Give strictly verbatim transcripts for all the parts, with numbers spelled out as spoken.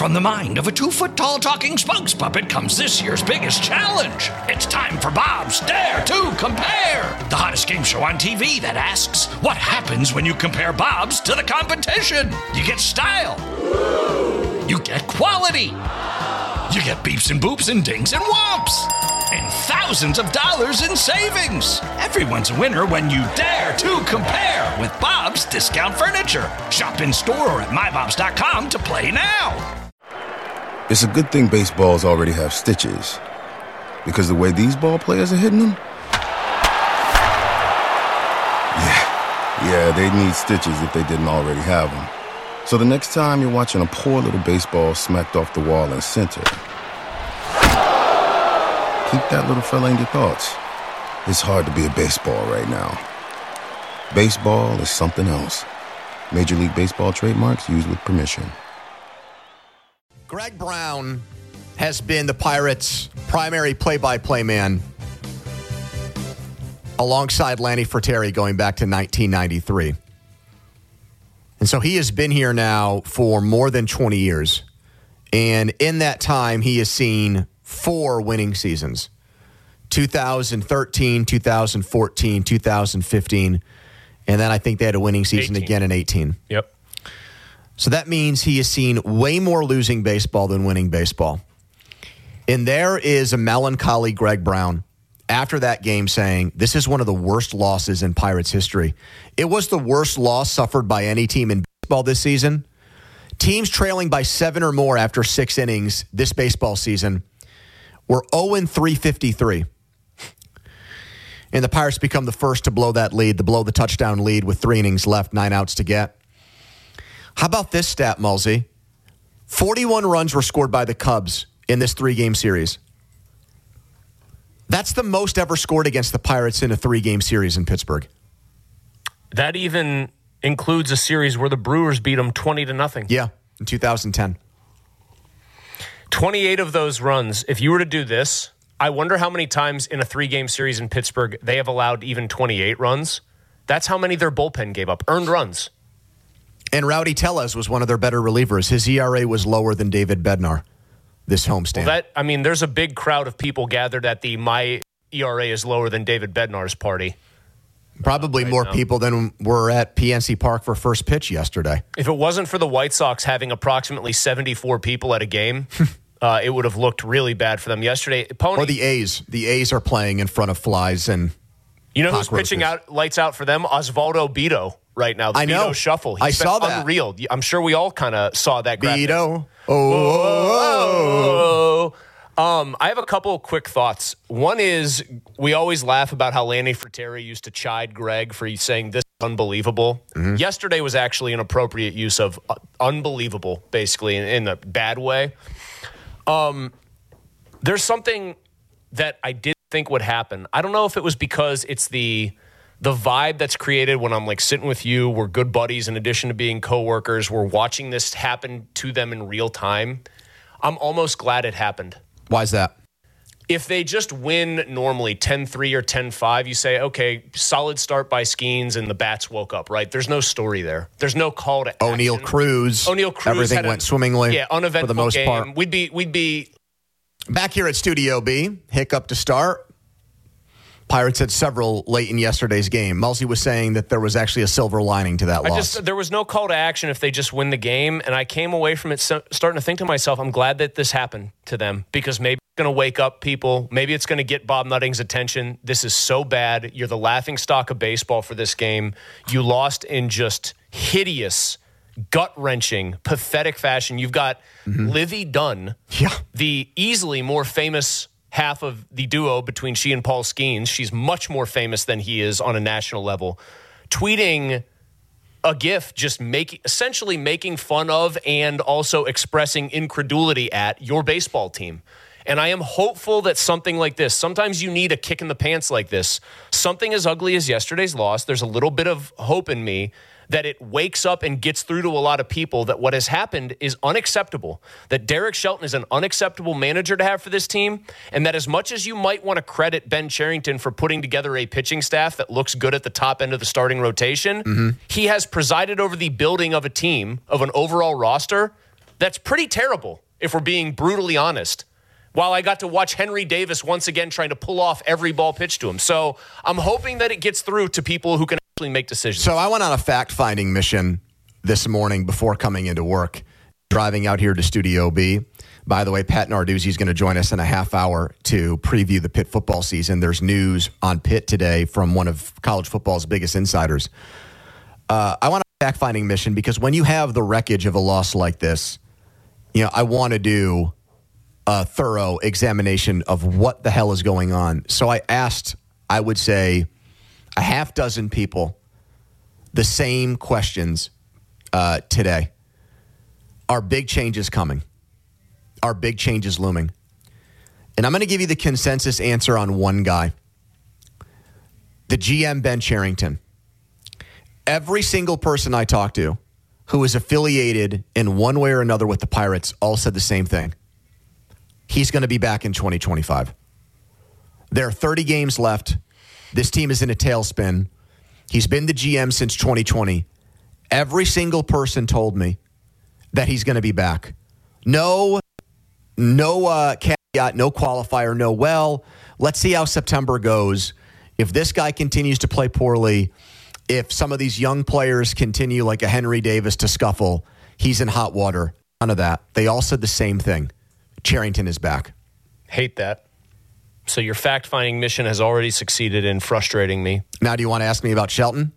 From the mind of a two-foot-tall talking spokes puppet comes this year's biggest challenge. It's time for Bob's Dare to Compare, the hottest game show on T V that asks, what happens when you compare Bobs to the competition? You get style. You get quality. You get beeps and boops and dings and whomps. And thousands of dollars in savings. Everyone's a winner when you dare to compare with Bob's Discount Furniture. Shop in store or at my bobs dot com to play now. It's a good thing baseballs already have stitches, because the way these ball players are hitting them, yeah, yeah, they need stitches if they didn't already have them. So the next time you're watching a poor little baseball smacked off the wall in center, keep that little fella in your thoughts. It's hard to be a baseball right now. Baseball is something else. Major League Baseball trademarks used with permission. Greg Brown has been the Pirates' primary play-by-play man alongside Lanny Fratteri going back to nineteen ninety-three. And so he has been here now for more than twenty years. And in that time, he has seen four winning seasons. two thousand thirteen, two thousand fourteen, two thousand fifteen, and then I think they had a winning season eighteen. Again in eighteen. Yep. So that means he has seen way more losing baseball than winning baseball. And there is a melancholy Greg Brown after that game saying, this is one of the worst losses in Pirates history. It was the worst loss suffered by any team in baseball this season. Teams trailing by seven or more after six innings this baseball season were oh and three fifty-three. And the Pirates become the first to blow that lead, to blow the touchdown lead with three innings left, nine outs to get. How about this stat, Mulsey? forty-one runs were scored by the Cubs in this three-game series. That's the most ever scored against the Pirates in a three-game series in Pittsburgh. That even includes a series where the Brewers beat them twenty to nothing. Yeah, in two thousand ten. twenty-eight of those runs, if you were to do this, I wonder how many times in a three-game series in Pittsburgh they have allowed even twenty-eight runs. That's how many their bullpen gave up, earned runs. And Rowdy Tellez was one of their better relievers. His E R A was lower than David Bednar this homestand. Well, that I mean, there's a big crowd of people gathered at the my E R A is lower than David Bednar's party. Probably right more now. people than were at P N C Park for first pitch yesterday. If it wasn't for the White Sox having approximately seventy-four people at a game, uh, it would have looked really bad for them yesterday. Pony, Or the A's. The A's are playing in front of flies and you know who's cockroaches. pitching out lights out for them? Osvaldo Bido right now. The I know. Bido shuffle. He's I been saw that. Unreal. I'm sure we all kind of saw that graphic. Bido. Oh, oh, oh. Um, I have a couple of quick thoughts. One is we always laugh about how Lanny Fratteri used to chide Greg for saying this is unbelievable. Mm-hmm. Yesterday was actually an appropriate use of uh, unbelievable, basically, in, in a bad way. Um, there's something that I did think would happen. I don't know if it was because it's the the vibe that's created when I'm like sitting with you. We're good buddies in addition to being coworkers. We're watching this happen to them in real time. I'm almost glad it happened. Why is that? If they just win normally ten three or ten five, you say, okay, solid start by Skeens and the bats woke up, right? There's no story there. There's no call to action. O'Neal Cruz. O'Neal Cruz. Everything had a, went swimmingly. Yeah, uneventful for the most game. part. We'd be, we'd be back here at Studio B. Hiccup to start. Pirates had several late in yesterday's game. Mulsey was saying that there was actually a silver lining to that I loss. just there was no call to action if they just win the game, and I came away from it so, starting to think to myself, I'm glad that this happened to them because maybe it's going to wake up people. Maybe it's going to get Bob Nutting's attention. This is so bad. You're the laughing stock of baseball for this game. You lost in just hideous, gut-wrenching, pathetic fashion. You've got mm-hmm. Livy Dunn, yeah. the easily more famous half of the duo between she and Paul Skeens. She's much more famous than he is on a national level. Tweeting a GIF just make, essentially making fun of and also expressing incredulity at your baseball team. And I am hopeful that something like this, sometimes you need a kick in the pants like this. Something as ugly as yesterday's loss, there's a little bit of hope in me that it wakes up and gets through to a lot of people that what has happened is unacceptable, that Derek Shelton is an unacceptable manager to have for this team, and that as much as you might want to credit Ben Cherington for putting together a pitching staff that looks good at the top end of the starting rotation, mm-hmm. he has presided over the building of a team, of an overall roster, That's pretty terrible, if we're being brutally honest. While I got to watch Henry Davis once again trying to pull off every ball pitched to him. So I'm hoping that it gets through to people who can actually make decisions. So I went on a fact-finding mission this morning before coming into work, driving out here to Studio B. By the way, Pat Narduzzi is going to join us in a half hour to preview the Pitt football season. There's news on Pitt today from one of college football's biggest insiders. Uh, I want a fact-finding mission because when you have the wreckage of a loss like this, you know, I want to do a thorough examination of what the hell is going on. So I asked, I would say, a half dozen people the same questions uh, today. Are big changes coming? Are big changes looming? And I'm going to give you the consensus answer on one guy. The G M, Ben Cherington. Every single person I talked to who is affiliated in one way or another with the Pirates all said the same thing. He's going to be back in twenty twenty-five. There are thirty games left. This team is in a tailspin. He's been the G M since twenty twenty. Every single person told me that he's going to be back. No, no uh, caveat, no qualifier, no, well, let's see how September goes. If this guy continues to play poorly, if some of these young players continue like a Henry Davis to scuffle, he's in hot water. None of that. They all said the same thing. Cherington is back. Hate that. So your fact-finding mission has already succeeded in frustrating me. Now, do you want to ask me about Shelton?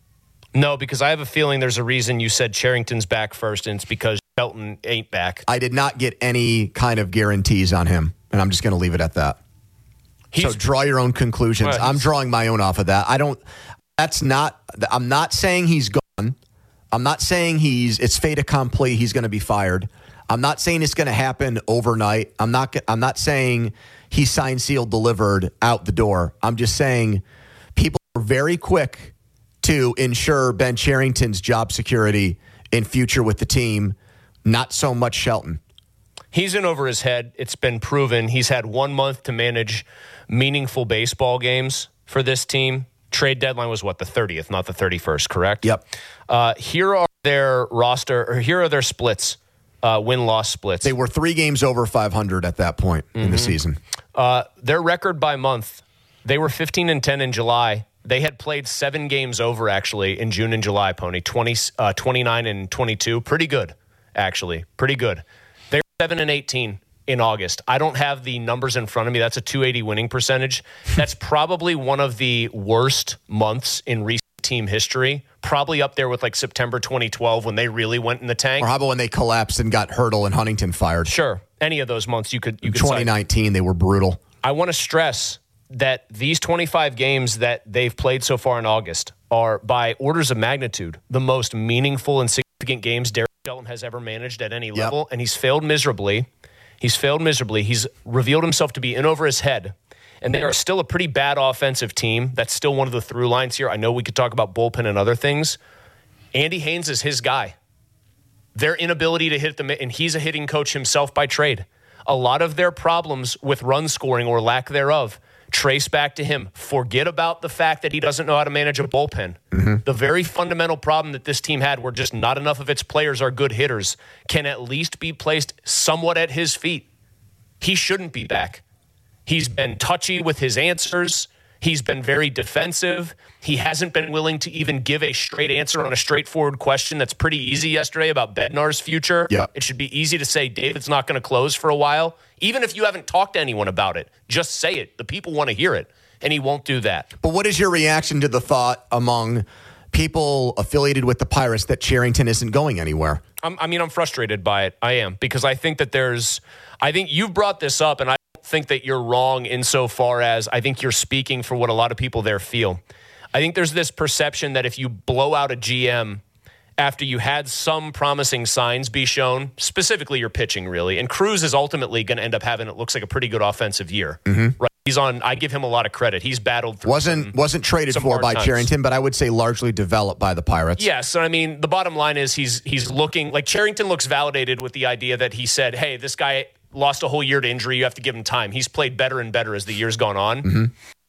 No, because I have a feeling there's a reason you said Cherington's back first, and it's because Shelton ain't back. I did not get any kind of guarantees on him, and I'm just going to leave it at that. He's, so draw your own conclusions. Well, I'm drawing my own off of that. I don't, that's not, I'm not saying he's gone. I'm not saying he's, it's fait accompli, he's going to be fired. I'm not saying it's going to happen overnight. I'm not, I'm not saying he signed, sealed, delivered out the door. I'm just saying people are very quick to ensure Ben Cherington's job security in future with the team, not so much Shelton. He's in over his head. It's been proven. He's had one month to manage meaningful baseball games for this team. Trade deadline was what, the thirtieth, not the thirty-first, correct? Yep. Uh, here are their roster, or here are their splits, uh, win-loss splits. They were three games over five hundred at that point mm-hmm. in the season. Uh, their record by month, they were fifteen and ten in July. They had played seven games over, actually, in June and July, Pony. twenty, uh, twenty-nine and twenty-two. Pretty good, actually. Pretty good. They're seven and eighteen in August. I don't have the numbers in front of me. That's a two eighty winning percentage. That's probably one of the worst months in recent team history. Probably up there with like September twenty twelve when they really went in the tank. Or how about when they collapsed and got Hurdle and Huntington fired? Sure. Any of those months you could you could twenty nineteen, cite. They were brutal. I want to stress that these twenty-five games that they've played so far in August are, by orders of magnitude, the most meaningful and significant games Derek Shelton has ever managed at any level, yep. and he's failed miserably. He's failed miserably. He's revealed himself to be in over his head, and they are still a pretty bad offensive team. That's still one of the through lines here. I know we could talk about bullpen and other things. Andy Haynes is his guy. Their inability to hit them, and he's a hitting coach himself by trade. A lot of their problems with run scoring or lack thereof trace back to him. Forget about the fact that he doesn't know how to manage a bullpen. Mm-hmm. The very fundamental problem that this team had, where just not enough of its players are good hitters, can at least be placed somewhat at his feet. He shouldn't be back. He's been touchy with his answers. He's been very defensive. He hasn't been willing to even give a straight answer on a straightforward question that's pretty easy yesterday about Bednar's future. Yeah. It should be easy to say David's not going to close for a while. Even if you haven't talked to anyone about it, just say it. The people want to hear it, and he won't do that. But what is your reaction to the thought among people affiliated with the Pirates that Cherington isn't going anywhere? I'm, I mean, I'm frustrated by it. I am, because I think that there's – I think you've brought this up, and I think that you're wrong insofar as I think you're speaking for what a lot of people there feel. I think there's this perception that if you blow out a G M after you had some promising signs be shown, specifically your pitching, really, and Cruz is ultimately going to end up having, it looks like, a pretty good offensive year. Mm-hmm. Right? He's on, I give him a lot of credit. He's battled through Wasn't some, wasn't traded for by times. Cherington, but I would say largely developed by the Pirates. Yes, and I mean, the bottom line is he's he's looking, like Cherington looks validated with the idea that he said, hey, this guy lost a whole year to injury. You have to give him time. He's played better and better as the year's gone on. Mm-hmm.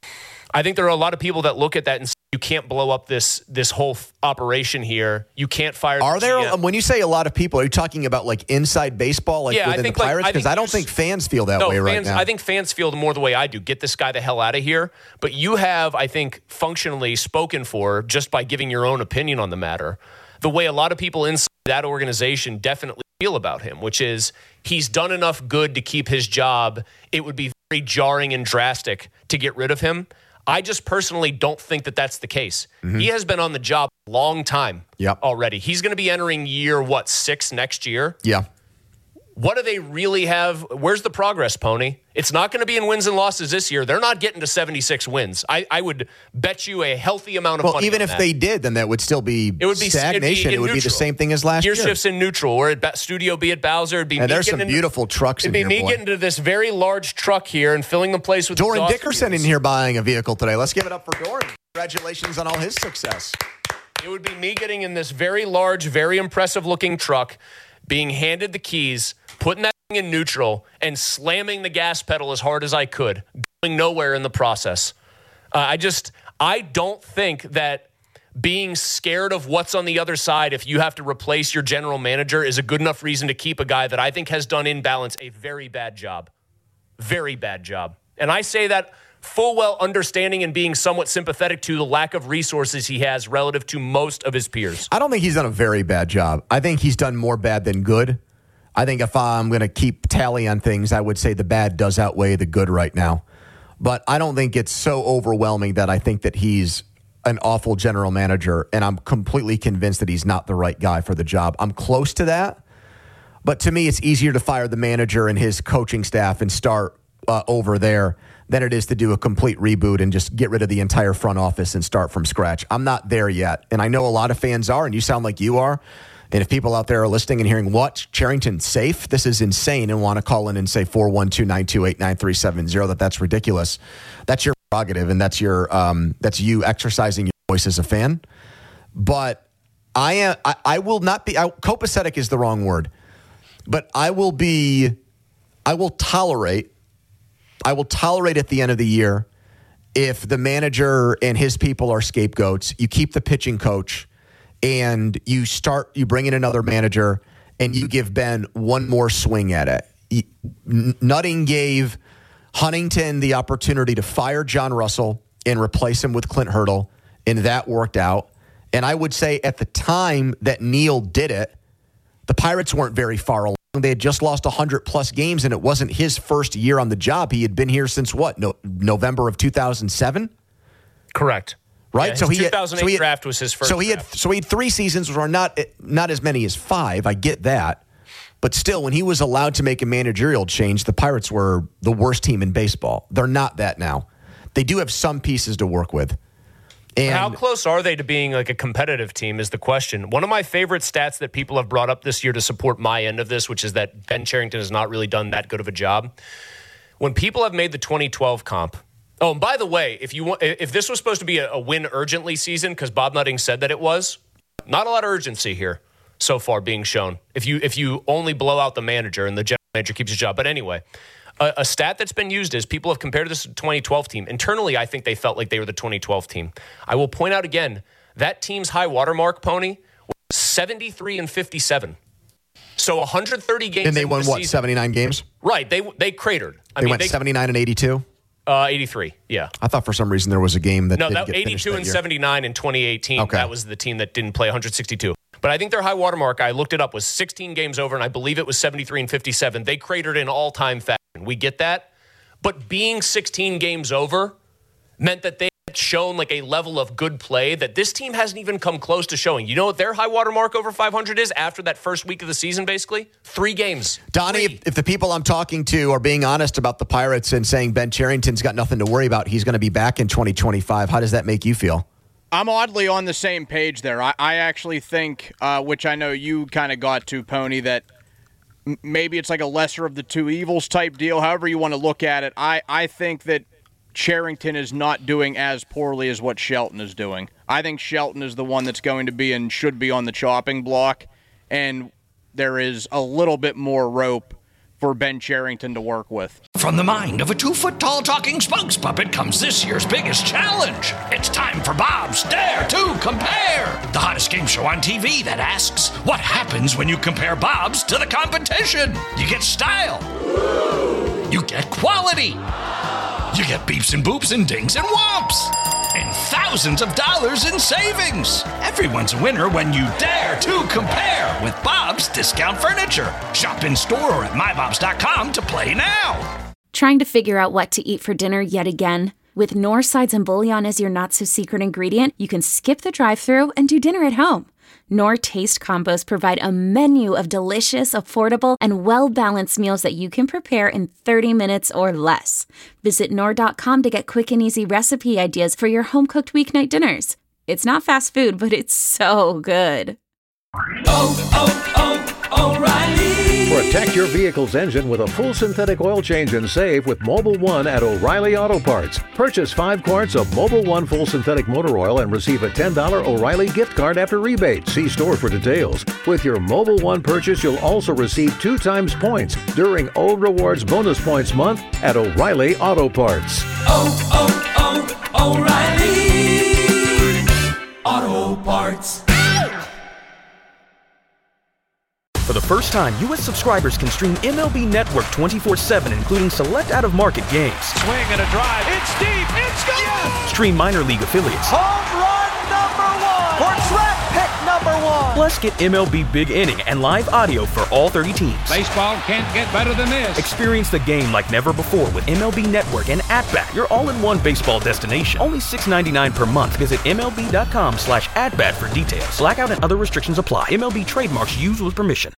I think there are a lot of people that look at that and say, you can't blow up this this whole f- operation here. You can't fire. Are the there, G M. when you say a lot of people, are you talking about like inside baseball, like Yeah, I within think, the like, Pirates? I Because think I, don't there's- think fans feel that no, way right fans, now. I think fans feel more the way I do. Get this guy the hell out of here. But you have, I think, functionally spoken for just by giving your own opinion on the matter, the way a lot of people inside that organization definitely feel about him, which is he's done enough good to keep his job. It would be very jarring and drastic to get rid of him. I just personally don't think that that's the case. Mm-hmm. He has been on the job a long time yep. already. He's going to be entering year, what, six next year? Yeah. What do they really have? Where's the progress, Pony? It's not going to be in wins and losses this year. They're not getting to seventy-six wins. I, I would bet you a healthy amount of well, money even on if that. they did, then that would still be, it would be stagnation. It'd be it would neutral. be the same thing as last Gear year. shifts in neutral, or at Studio B at Bowser. It'd be and me there's some into, beautiful trucks it'd in be here, me boy. getting to this very large truck here and filling the place with Doran exhaust Dickerson fumes. in here buying a vehicle today. Let's give it up for Doran. Congratulations on all his success. It would be me getting in this very large, very impressive-looking truck, being handed the keys, putting that thing in neutral, and slamming the gas pedal as hard as I could, going nowhere in the process. Uh, I just, I don't think that being scared of what's on the other side if you have to replace your general manager is a good enough reason to keep a guy that I think has done in balance a very bad job. Very bad job. And I say that full well understanding and being somewhat sympathetic to the lack of resources he has relative to most of his peers. I don't think he's done a very bad job. I think he's done more bad than good. I think if I'm going to keep tally on things, I would say the bad does outweigh the good right now. But I don't think it's so overwhelming that I think that he's an awful general manager, and I'm completely convinced that he's not the right guy for the job. I'm close to that. But to me, it's easier to fire the manager and his coaching staff and start uh, over there than it is to do a complete reboot and just get rid of the entire front office and start from scratch. I'm not there yet. And I know a lot of fans are, and you sound like you are. And if people out there are listening and hearing, what, Cherington safe? This is insane, and want to call in and say four one two, nine two eight, nine three seven zero, that that's ridiculous. That's your prerogative, and that's your um, that's you exercising your voice as a fan. But I am I, I will not be I, copacetic is the wrong word. But I will be I will tolerate I will tolerate at the end of the year if the manager and his people are scapegoats. You keep the pitching coach and you start, you bring in another manager and you give Ben one more swing at it. Nutting gave Huntington the opportunity to fire John Russell and replace him with Clint Hurdle, and that worked out. And I would say at the time that Neil did it, the Pirates weren't very far along. They had just lost one hundred plus games, and it wasn't his first year on the job. He had been here since what, no, November of two thousand seven? Correct. Right? Yeah, so he two thousand eight had, so he had, draft was his first So he had draft. so he had three seasons, or not not as many as five. I get that. But still, when he was allowed to make a managerial change, the Pirates were the worst team in baseball. They're not that now. They do have some pieces to work with. And how close are they to being like a competitive team is the question. One of my favorite stats that people have brought up this year to support my end of this, which is that Ben Cherington has not really done that good of a job. When people have made the twenty twelve comp, oh, and by the way, if you want, if this was supposed to be a, a win urgently season, because Bob Nutting said that it was, not a lot of urgency here so far being shown. If you if you only blow out the manager and the general manager keeps his job. But anyway, a, a stat that's been used is people have compared this to the twenty twelve team. Internally, I think they felt like they were the twenty twelve team. I will point out again, that team's high watermark, Pony, was seventy-three and fifty-seven. So one hundred thirty games. and they won, the what, season. seventy-nine games? Right. They they cratered. I They mean, went they, seventy-nine and eighty-two? uh, eighty-three. Yeah. I thought for some reason there was a game that No, didn't that get finished eighty-two that and year. seventy-nine in twenty eighteen. Okay. That was the team that didn't play one hundred sixty-two. But I think their high watermark, I looked it up, was sixteen games over, and I believe it was seventy-three and fifty-seven. They cratered in all-time fashion. We get that. But being sixteen games over meant that they had shown like a level of good play that this team hasn't even come close to showing. You know what their high watermark over five hundred is after that first week of the season, basically? Three games. Donnie, Three. if, if the people I'm talking to are being honest about the Pirates and saying Ben Cherington's got nothing to worry about, he's going to be back in twenty twenty-five, how does that make you feel? I'm oddly on the same page there. I, I actually think, uh, which I know you kind of got to, Pony, that m- maybe it's like a lesser of the two evils type deal. However you want to look at it, I, I think that Cherington is not doing as poorly as what Shelton is doing. I think Shelton is the one that's going to be and should be on the chopping block, and there is a little bit more rope for Ben Cherington to work with. From the mind of a two-foot-tall talking spokes puppet comes this year's biggest challenge. It's time for Bob's Dare to Compare, the hottest game show on T V that asks, what happens when you compare Bobs to the competition? You get style. You get quality. You get beeps and boops and dings and whomps. And thousands of dollars in savings. Everyone's a winner when you dare to compare with Bob's Discount Furniture. Shop in store or at my bobs dot com to play now. Trying to figure out what to eat for dinner yet again? With Knorr sides and bouillon as your not-so-secret ingredient, you can skip the drive-thru and do dinner at home. Knorr Taste Combos provide a menu of delicious, affordable, and well-balanced meals that you can prepare in thirty minutes or less. Visit Knorr dot com to get quick and easy recipe ideas for your home-cooked weeknight dinners. It's not fast food, but it's so good. Oh, oh, oh, O'Reilly! Protect your vehicle's engine with a full synthetic oil change and save with Mobil one at O'Reilly Auto Parts. Purchase five quarts of Mobil one full synthetic motor oil and receive a ten dollars O'Reilly gift card after rebate. See store for details. With your Mobil one purchase, you'll also receive two times points during O Rewards Bonus Points Month at O'Reilly Auto Parts. Oh, oh, oh, O'Reilly Auto Parts. For the first time, U S subscribers can stream M L B Network twenty-four seven, including select out-of-market games. Swing and a drive. It's deep. It's gone. Yes! Stream minor league affiliates. Home run number one. Or draft pick number one. Plus, get M L B Big Inning and live audio for all thirty teams. Baseball can't get better than this. Experience the game like never before with M L B Network and At-Bat, your all-in-one baseball destination. Only six dollars and ninety-nine cents per month. Visit M L B dot com slash at bat for details. Blackout and other restrictions apply. M L B trademarks used with permission.